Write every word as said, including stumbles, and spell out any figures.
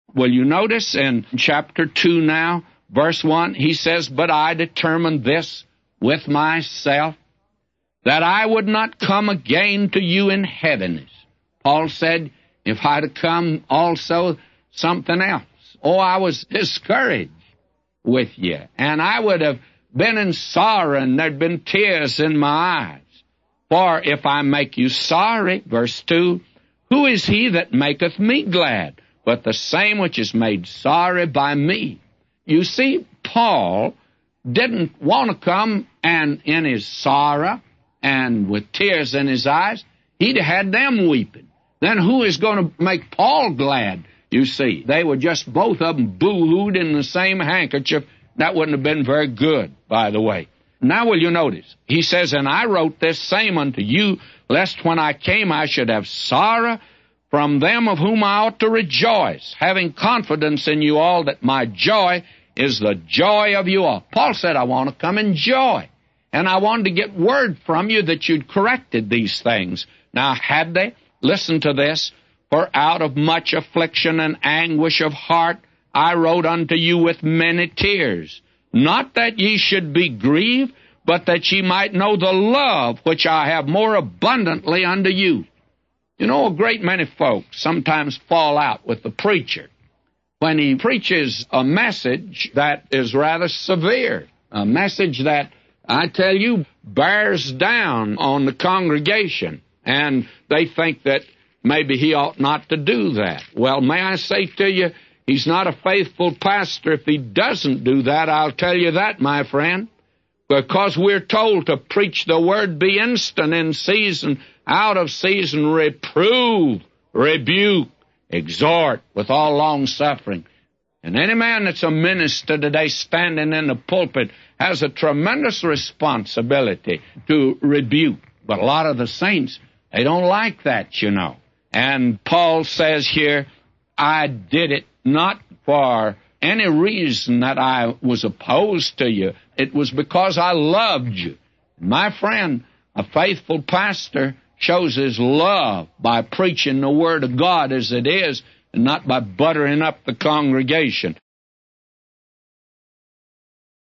Will you notice in chapter two now, verse one, he says, "But I determined this with myself, that I would not come again to you in heaviness." Paul said, if I'd have come also something else. Oh, I was discouraged with you, and I would have been in sorrow, and there'd been tears in my eyes. For if I make you sorry, verse two, who is he that maketh me glad, but the same which is made sorry by me? You see, Paul didn't want to come and in his sorrow and with tears in his eyes, he'd have had them weeping. Then who is going to make Paul glad? You see, they were just both of them boo-hooed in the same handkerchief. That wouldn't have been very good, by the way. Now will you notice? He says, "And I wrote this same unto you, lest when I came I should have sorrow from them of whom I ought to rejoice, having confidence in you all that my joy is the joy of you all." Paul said, I want to come in joy. And I wanted to get word from you that you'd corrected these things. Now, had they? Listen to this. "For out of much affliction and anguish of heart I wrote unto you with many tears, not that ye should be grieved, but that ye might know the love which I have more abundantly unto you." You know, a great many folks sometimes fall out with the preacher when he preaches a message that is rather severe, a message that, I tell you, bears down on the congregation, and they think that maybe he ought not to do that. Well, may I say to you, he's not a faithful pastor if he doesn't do that. I'll tell you that, my friend, because we're told to preach the word, be instant in season, out of season, reprove, rebuke, exhort with all long-suffering. And any man that's a minister today standing in the pulpit has a tremendous responsibility to rebuke. But a lot of the saints, they don't like that, you know. And Paul says here, I did it not for any reason that I was opposed to you. It was because I loved you. My friend, a faithful pastor shows his love by preaching the Word of God as it is, and not by buttering up the congregation.